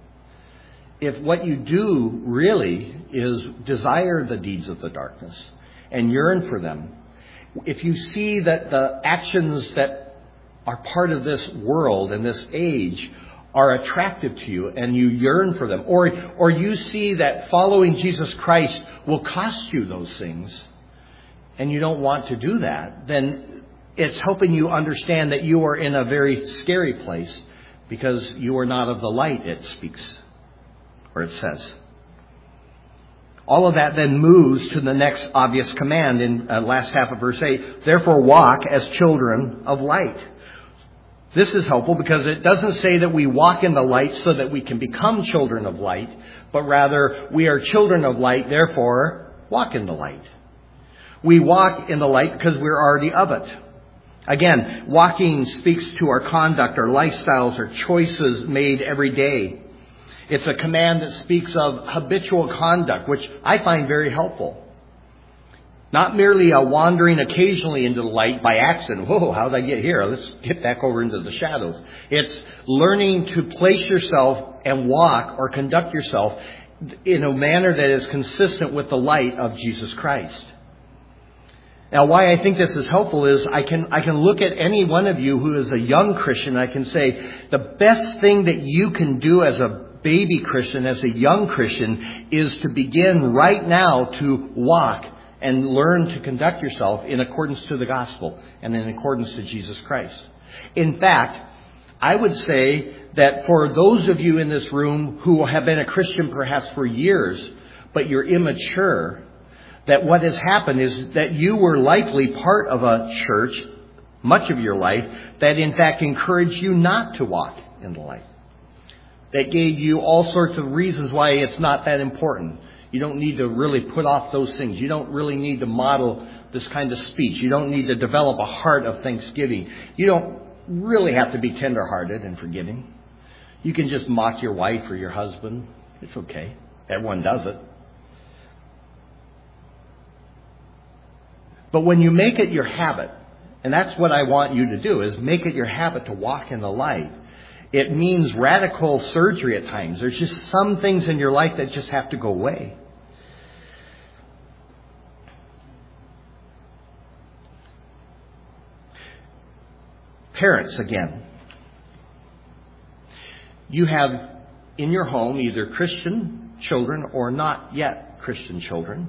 If what you do really is desire the deeds of the darkness and yearn for them, if you see that the actions that are part of this world and this age are attractive to you and you yearn for them, or you see that following Jesus Christ will cost you those things and you don't want to do that, then it's helping you understand that you are in a very scary place because you are not of the light, it speaks. Or it says. All of that then moves to the next obvious command in last half of verse 8. Therefore walk as children of light. This is helpful because it doesn't say that we walk in the light so that we can become children of light, but rather we are children of light, therefore walk in the light. We walk in the light because we're already of it. Again, walking speaks to our conduct, our lifestyles, our choices made every day. It's a command that speaks of habitual conduct, which I find very helpful. Not merely a wandering occasionally into the light by accident. Whoa, how did I get here? Let's get back over into the shadows. It's learning to place yourself and walk or conduct yourself in a manner that is consistent with the light of Jesus Christ. Now, why I think this is helpful is I can look at any one of you who is a young Christian. I can say the best thing that you can do as a baby Christian, as a young Christian, is to begin right now to walk and learn to conduct yourself in accordance to the gospel and in accordance to Jesus Christ. In fact, I would say that for those of you in this room who have been a Christian perhaps for years, but you're immature, that what has happened is that you were likely part of a church much of your life that in fact encouraged you not to walk in the light. That gave you all sorts of reasons why it's not that important. You don't need to really put off those things. You don't really need to model this kind of speech. You don't need to develop a heart of thanksgiving. You don't really have to be tenderhearted and forgiving. You can just mock your wife or your husband. It's okay. Everyone does it. But when you make it your habit, and that's what I want you to do, is make it your habit to walk in the light. It means radical surgery at times. There's just some things in your life that just have to go away. Parents, again. You have in your home either Christian children or not yet Christian children.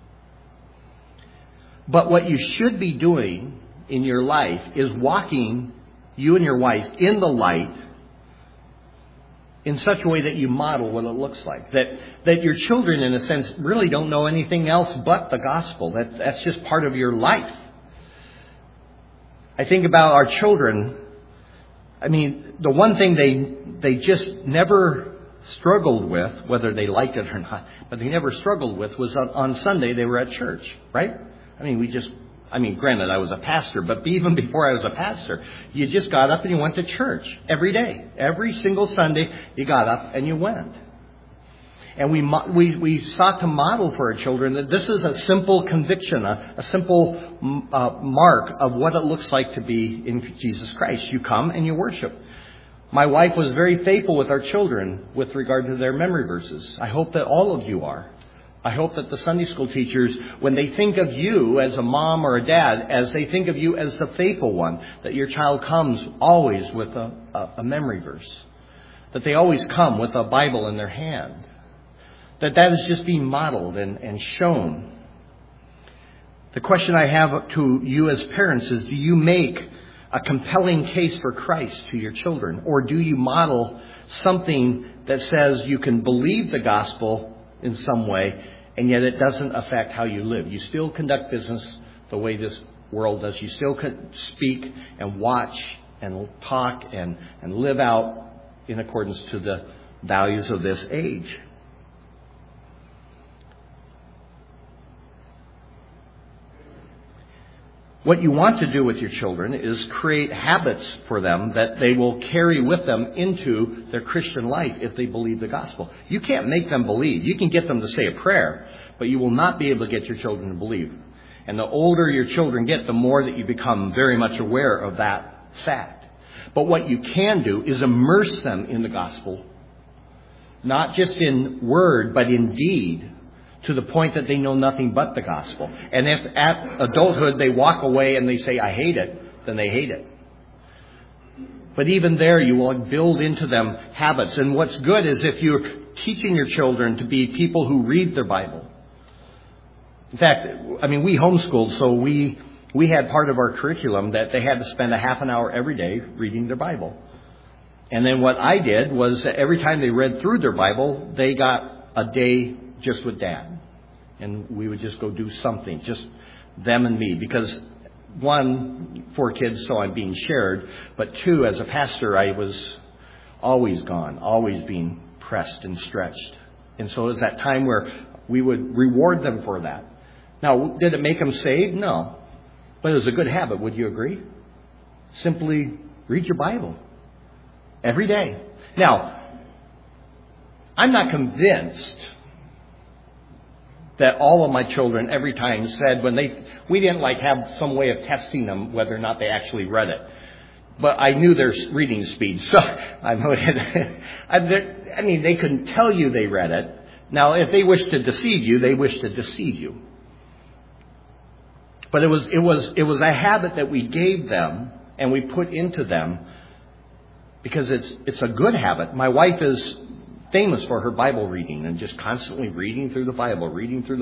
But what you should be doing in your life is walking, you and your wife, in the light in such a way that you model what it looks like. That your children, in a sense, really don't know anything else but the gospel. That's just part of your life. I think about our children. I mean, the one thing they just never struggled with, whether they liked it or not, but they never struggled with, was on Sunday they were at church, right? Granted, I was a pastor, but even before I was a pastor, you just got up and you went to church every day. Every single Sunday, you got up and you went. And we sought to model for our children that this is a simple conviction, a simple mark of what it looks like to be in Jesus Christ. You come and you worship. My wife was very faithful with our children with regard to their memory verses. I hope that all of you are. I hope that the Sunday school teachers, when they think of you as a mom or a dad, as they think of you as the faithful one, that your child comes always with a memory verse. That they always come with a Bible in their hand. That is just being modeled and shown. The question I have to you as parents is, do you make a compelling case for Christ to your children? Or do you model something that says you can believe the gospel in some way, and yet it doesn't affect how you live? You still conduct business the way this world does. You still speak and watch and talk and live out in accordance to the values of this age. What you want to do with your children is create habits for them that they will carry with them into their Christian life if they believe the gospel. You can't make them believe. You can get them to say a prayer, but you will not be able to get your children to believe. And the older your children get, the more that you become very much aware of that fact. But what you can do is immerse them in the gospel, not just in word, but in deed, to the point that they know nothing but the gospel. And if at adulthood they walk away and they say, I hate it, then they hate it. But even there, you will build into them habits. And what's good is if you're teaching your children to be people who read their Bible. In fact, we homeschooled, so we had part of our curriculum that they had to spend a half an hour every day reading their Bible. And then what I did was every time they read through their Bible, they got a day just with Dad. And we would just go do something, just them and me. Because 1, 4 kids, so I'm being shared. But 2, as a pastor, I was always gone, always being pressed and stretched. And so it was that time where we would reward them for that. Now, did it make them saved? No. But it was a good habit, would you agree? Simply read your Bible every day. Now, I'm not convinced that all of my children every time said we didn't have some way of testing them whether or not they actually read it. But I knew their reading speed, so they couldn't tell you they read it. Now, if they wish to deceive you, they wish to deceive you. But it was a habit that we gave them and we put into them because it's a good habit. My wife is famous for her Bible reading and just constantly reading through the Bible.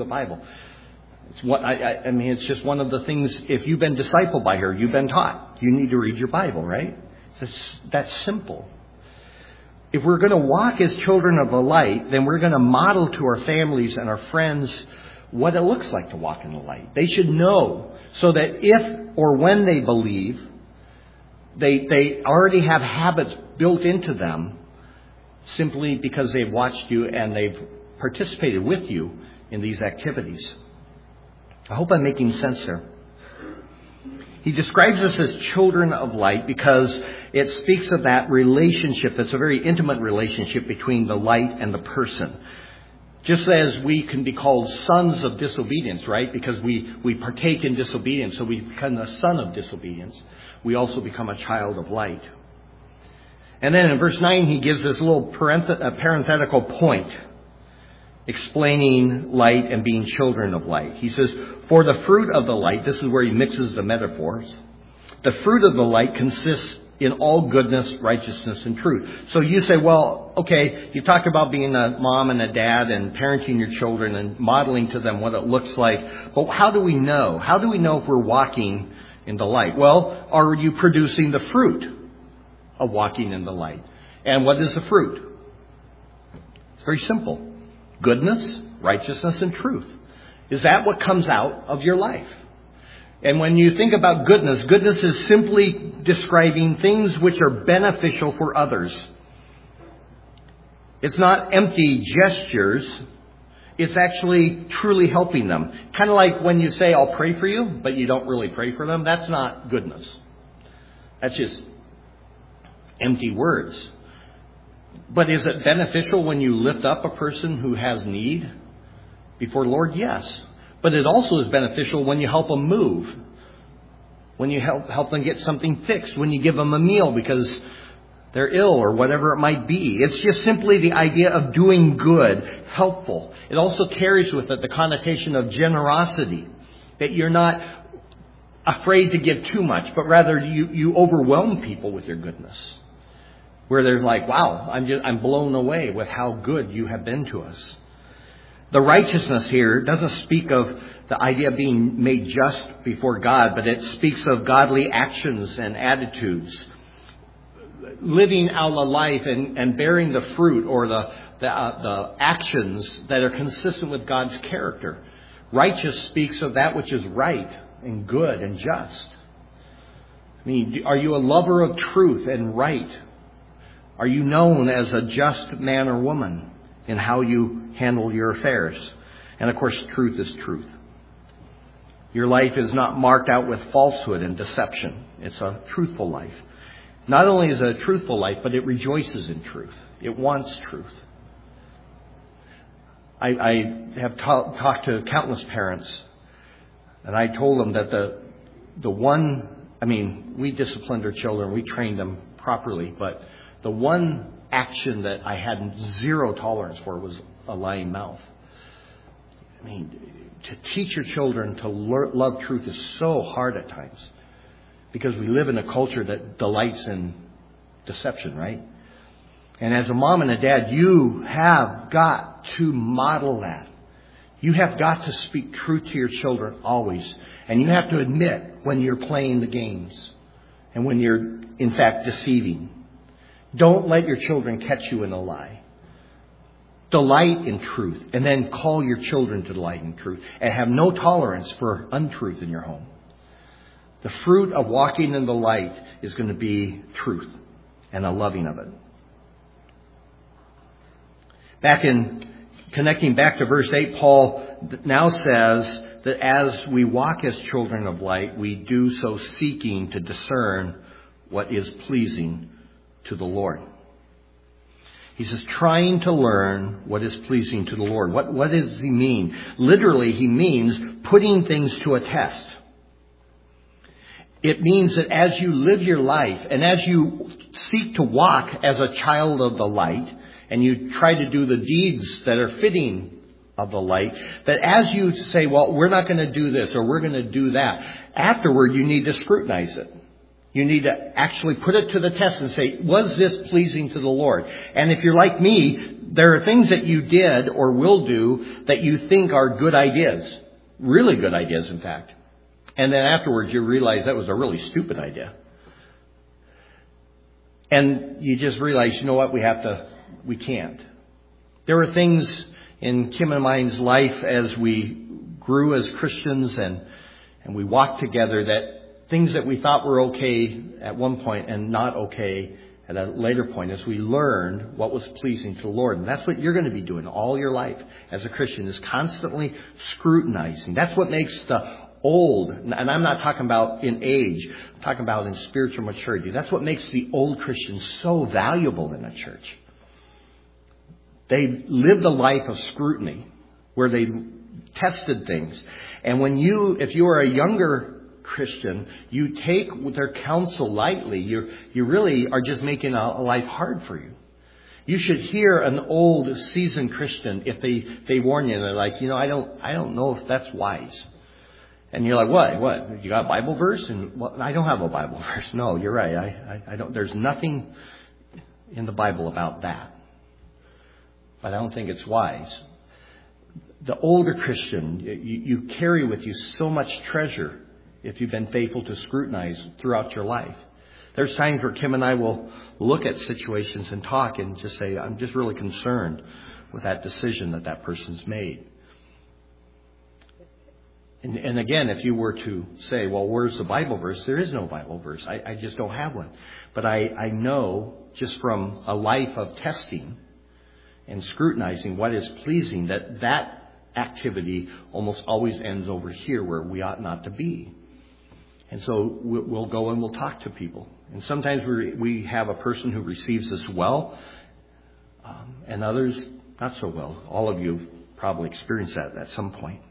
It's just one of the things, if you've been discipled by her, you've been taught. You need to read your Bible, right? It's that simple. If we're going to walk as children of the light, then we're going to model to our families and our friends what it looks like to walk in the light. They should know so that if or when they believe, they already have habits built into them simply because they've watched you and they've participated with you in these activities. I hope I'm making sense there. He describes us as children of light because it speaks of that relationship that's a very intimate relationship between the light and the person. Just as we can be called sons of disobedience, right? Because we partake in disobedience, so we become a son of disobedience. We also become a child of light. And then in verse 9, he gives this little parenthetical point explaining light and being children of light. He says, for the fruit of the light, this is where he mixes the metaphors. The fruit of the light consists in all goodness, righteousness, and truth. So you say, well, okay, you talk about being a mom and a dad and parenting your children and modeling to them what it looks like. But how do we know? How do we know if we're walking in the light? Well, are you producing the fruit of walking in the light? And what is the fruit? It's very simple. Goodness, righteousness, and truth. Is that what comes out of your life? And when you think about goodness, goodness is simply describing things which are beneficial for others. It's not empty gestures. It's actually truly helping them. Kind of like when you say, I'll pray for you, but you don't really pray for them. That's not goodness. That's just empty words. But is it beneficial when you lift up a person who has need before the Lord? Yes. But it also is beneficial when you help them move. When you help them get something fixed. When you give them a meal because they're ill or whatever it might be. It's just simply the idea of doing good, helpful. It also carries with it the connotation of generosity. That you're not afraid to give too much, but rather you overwhelm people with your goodness. Where they're like, wow, I'm blown away with how good you have been to us. The righteousness here doesn't speak of the idea of being made just before God, but it speaks of godly actions and attitudes. Living out a life and bearing the fruit or the actions that are consistent with God's character. Righteous speaks of that which is right and good and just. I mean, are you a lover of truth and right? Are you known as a just man or woman in how you handle your affairs? And of course, truth is truth. Your life is not marked out with falsehood and deception. It's a truthful life. Not only is it a truthful life, but it rejoices in truth. It wants truth. I have talked to countless parents, and I told them that we disciplined our children, we trained them properly, but the one action that I had zero tolerance for was a lying mouth. I mean, to teach your children to love truth is so hard at times. Because we live in a culture that delights in deception, right? And as a mom and a dad, you have got to model that. You have got to speak truth to your children always. And you have to admit when you're playing the games. And when you're, in fact, deceiving. Don't let your children catch you in a lie. Delight in truth. And then call your children to delight in truth. And have no tolerance for untruth in your home. The fruit of walking in the light is going to be truth and a loving of it. Connecting back to verse 8, Paul now says that as we walk as children of light, we do so seeking to discern what is pleasing to the Lord. He says, trying to learn what is pleasing to the Lord. What does he mean? Literally, he means putting things to a test. It means that as you live your life and as you seek to walk as a child of the light and you try to do the deeds that are fitting of the light, that as you say, well, we're not going to do this or we're going to do that, afterward you need to scrutinize it. You need to actually put it to the test and say, was this pleasing to the Lord? And if you're like me, there are things that you did or will do that you think are good ideas. Really good ideas, in fact. And then afterwards you realize that was a really stupid idea. And you just realize, you know what, we can't. There were things in Kim and mine's life as we grew as Christians and we walked together, that things that we thought were okay at one point and not okay at a later point as we learned what was pleasing to the Lord. And that's what you're going to be doing all your life as a Christian, is constantly scrutinizing. That's what makes the old, and I'm not talking about in age, I'm talking about in spiritual maturity. That's what makes the old Christians so valuable in a church. They lived a life of scrutiny where they tested things. And if you are a younger Christian, you take their counsel lightly. You really are just making a life hard for you. You should hear an old seasoned Christian if they warn you and they're like, I don't know if that's wise. And you're like, what? You got a Bible verse? And well, I don't have a Bible verse. No, you're right. I don't. There's nothing in the Bible about that. But I don't think it's wise. The older Christian, you carry with you so much treasure if you've been faithful to scrutinize throughout your life. There's times where Kim and I will look at situations and talk and just say, I'm just really concerned with that decision that person's made. And again, if you were to say, well, where's the Bible verse? There is no Bible verse. I just don't have one. But I know just from a life of testing and scrutinizing what is pleasing, that activity almost always ends over here where we ought not to be. And so we'll go and we'll talk to people. And sometimes we have a person who receives this well, and others not so well. All of you probably experienced that at some point.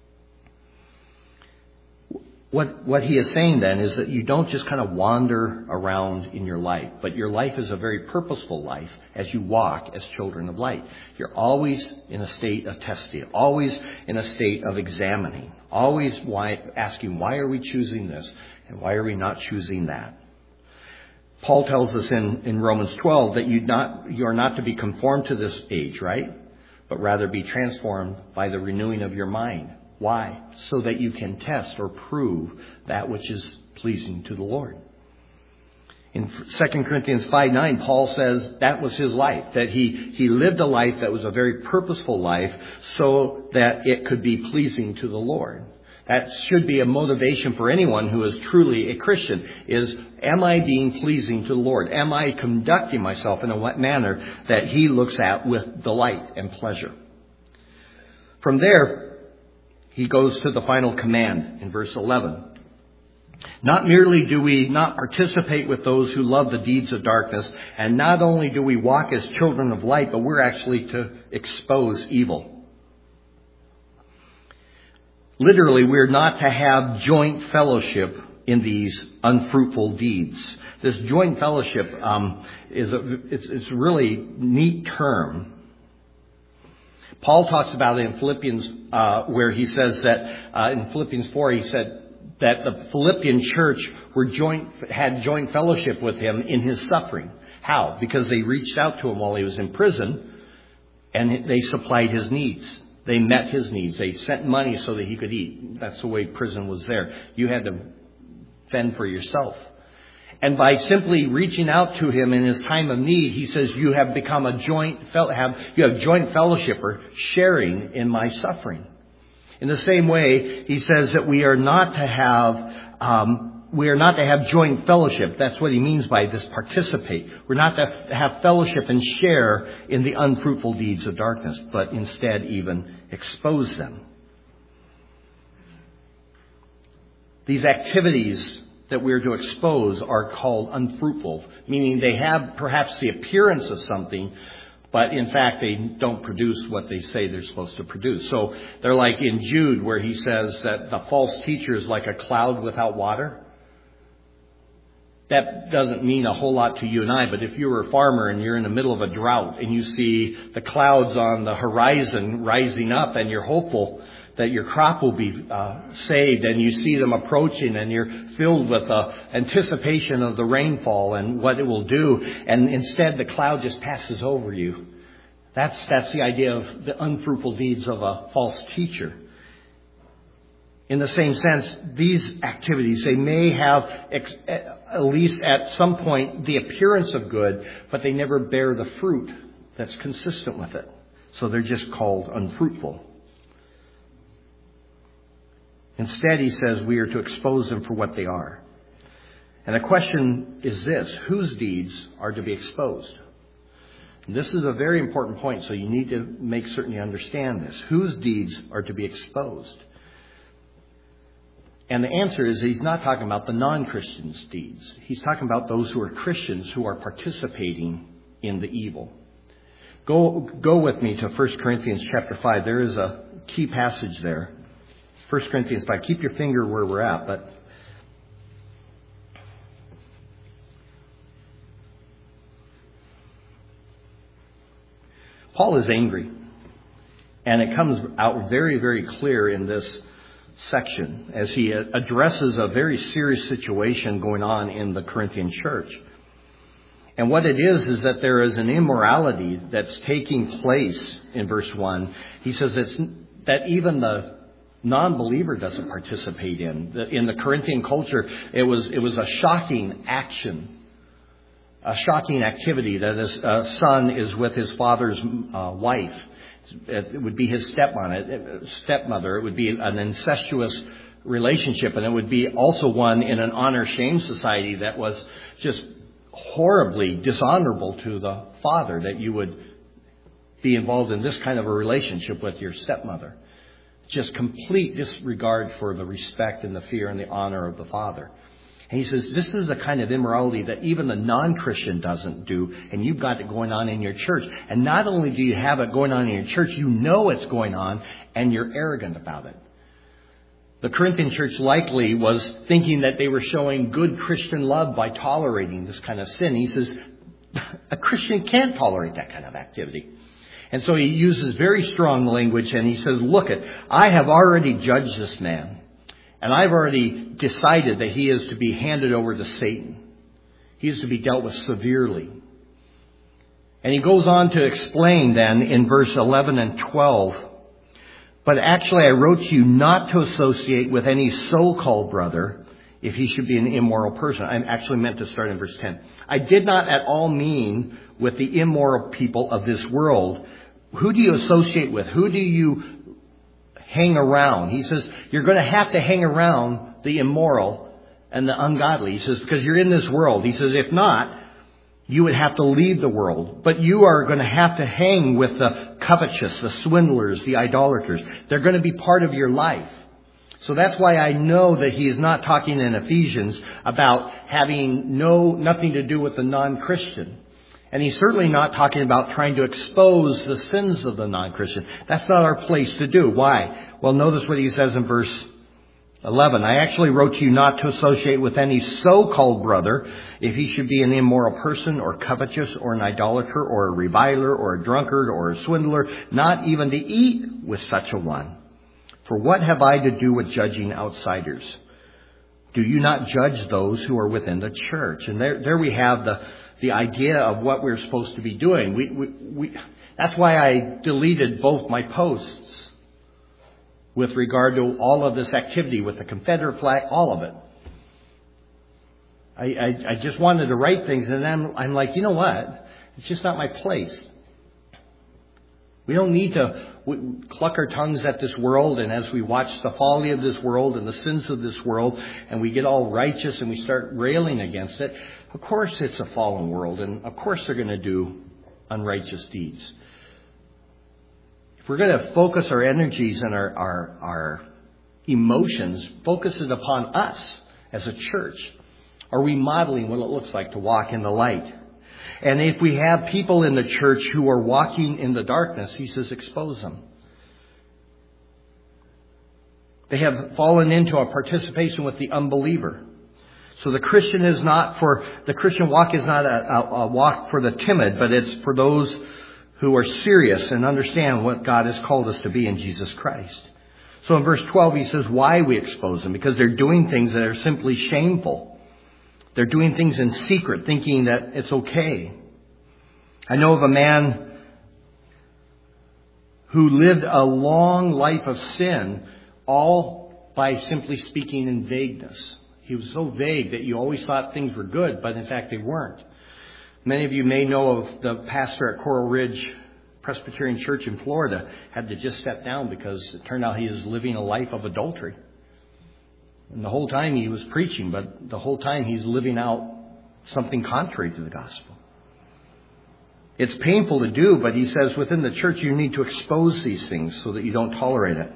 What he is saying then is that you don't just kind of wander around in your life, but your life is a very purposeful life as you walk as children of light. You're always in a state of testing, always in a state of examining, always asking, why are we choosing this and why are we not choosing that? Paul tells us in Romans 12 that you are not to be conformed to this age, right? But rather be transformed by the renewing of your mind. Why? So that you can test or prove that which is pleasing to the Lord. In 2 Corinthians 5:9, Paul says that was his life, that he lived a life that was a very purposeful life so that it could be pleasing to the Lord. That should be a motivation for anyone who is truly a Christian, is, am I being pleasing to the Lord? Am I conducting myself in a manner that he looks at with delight and pleasure? From there, he goes to the final command in verse 11. Not merely do we not participate with those who love the deeds of darkness, and not only do we walk as children of light, but we're actually to expose evil. Literally, we're not to have joint fellowship in these unfruitful deeds. This joint fellowship it's a really neat term. Paul talks about it in Philippians, where he says that in Philippians 4, he said that the Philippian church had joint fellowship with him in his suffering. How? Because they reached out to him while he was in prison, and they supplied his needs. They met his needs. They sent money so that he could eat. That's the way prison was there. You had to fend for yourself. And by simply reaching out to him in his time of need, he says, you have become you have joint fellowship or sharing in my suffering. In the same way, he says that we are not to have joint fellowship. That's what he means by this participate. We're not to have fellowship and share in the unfruitful deeds of darkness, but instead even expose them. These activities that we're to expose are called unfruitful, meaning they have perhaps the appearance of something, but in fact they don't produce what they say they're supposed to produce. So they're like in Jude, where he says that the false teacher is like a cloud without water. That doesn't mean a whole lot to you and I, but if you were a farmer and you're in the middle of a drought and you see the clouds on the horizon rising up and you're hopeful that your crop will be saved, and you see them approaching and you're filled with anticipation of the rainfall and what it will do, and instead the cloud just passes over you. That's the idea of the unfruitful deeds of a false teacher. In the same sense, these activities, they may have, at least at some point, the appearance of good, but they never bear the fruit that's consistent with it. So they're just called unfruitful. Instead, he says we are to expose them for what they are. And the question is this: whose deeds are to be exposed? And this is a very important point, so you need to make certain you understand this. Whose deeds are to be exposed? And the answer is he's not talking about the non-Christians' deeds. He's talking about those who are Christians who are participating in the evil. Go with me to 1 Corinthians chapter 5. There is a key passage there. 1 Corinthians 5. Keep your finger where we're at, but Paul is angry. And it comes out very, very clear in this section as he addresses a very serious situation going on in the Corinthian church. And what it is that there is an immorality that's taking place in verse 1. He says that even the non-believer doesn't participate in. In the Corinthian culture, it was a shocking action, a shocking activity that his son is with his father's wife, It would be his stepmother. It would be an incestuous relationship, and it would be also one in an honor-shame society that was just horribly dishonorable to the father, that you would be involved in this kind of a relationship with your stepmother. Just complete disregard for the respect and the fear and the honor of the father. And he says, this is a kind of immorality that even the non-Christian doesn't do, and you've got it going on in your church. And not only do you have it going on in your church, you know it's going on, and you're arrogant about it. The Corinthian church likely was thinking that they were showing good Christian love by tolerating this kind of sin. He says, a Christian can't tolerate that kind of activity. And so he uses very strong language, and he says, look, I have already judged this man. And I've already decided that he is to be handed over to Satan. He is to be dealt with severely. And he goes on to explain then in verse 11 and 12, but actually I wrote to you not to associate with any so-called brother if he should be an immoral person. I actually meant to start in verse 10. I did not at all mean with the immoral people of this world. Who do you associate with? Who do you hang around? He says, you're going to have to hang around the immoral and the ungodly. He says, because you're in this world. He says, if not, you would have to leave the world. But you are going to have to hang with the covetous, the swindlers, the idolaters. They're going to be part of your life. So that's why I know that he is not talking in Ephesians about having nothing to do with the non-Christian. And he's certainly not talking about trying to expose the sins of the non-Christian. That's not our place to do. Why? Well, notice what he says in verse 11. I actually wrote to you not to associate with any so-called brother if he should be an immoral person or covetous or an idolater or a reviler or a drunkard or a swindler, not even to eat with such a one. For what have I to do with judging outsiders? Do you not judge those who are within the church? And there we have the idea of what we're supposed to be doing. That's why I deleted both my posts with regard to all of this activity with the Confederate flag, all of it. I just wanted to write things, and then I'm like, you know what? It's just not my place. We don't need to cluck our tongues at this world, and as we watch the folly of this world and the sins of this world, and we get all righteous and we start railing against it. Of course it's a fallen world, and of course they're going to do unrighteous deeds. If we're going to focus our energies and our emotions, focus it upon us as a church. Are we modeling what it looks like to walk in the light? And if we have people in the church who are walking in the darkness, he says, expose them. They have fallen into a participation with the unbeliever. So the Christian walk is not a walk for the timid, but it's for those who are serious and understand what God has called us to be in Jesus Christ. So in verse 12, he says why we expose them. Because they're doing things that are simply shameful. They're doing things in secret, thinking that it's okay. I know of a man who lived a long life of sin, all by simply speaking in vagueness. He was so vague that you always thought things were good, but in fact they weren't. Many of you may know of the pastor at Coral Ridge Presbyterian Church in Florida had to just step down because it turned out he was living a life of adultery. And the whole time he was preaching, but the whole time he's living out something contrary to the gospel. It's painful to do, but he says within the church you need to expose these things so that you don't tolerate it.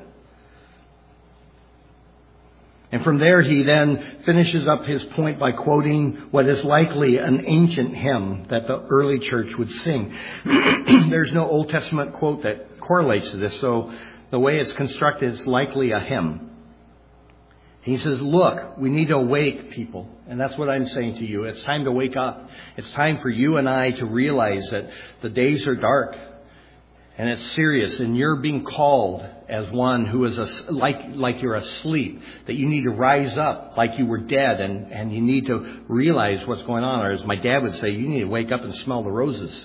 And from there he then finishes up his point by quoting what is likely an ancient hymn that the early church would sing. There's no Old Testament quote that correlates to this, so the way it's constructed is likely a hymn. He says, look, we need to awake, people. And that's what I'm saying to you. It's time to wake up. It's time for you and I to realize that the days are dark and it's serious. And you're being called as one who is like you're asleep, that you need to rise up like you were dead and you need to realize what's going on. Or as my dad would say, you need to wake up and smell the roses.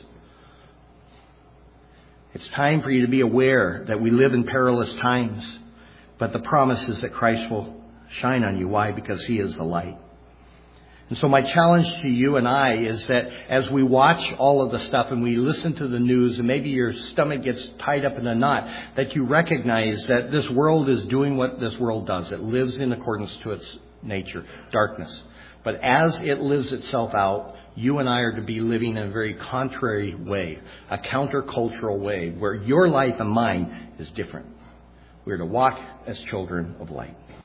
It's time for you to be aware that we live in perilous times. But the promise is that Christ will shine on you. Why? Because he is the light. And so my challenge to you and I is that as we watch all of the stuff and we listen to the news and maybe your stomach gets tied up in a knot, that you recognize that this world is doing what this world does. It lives in accordance to its nature, darkness. But as it lives itself out, you and I are to be living in a very contrary way, a countercultural way, where your life and mine is different. We're to walk as children of light.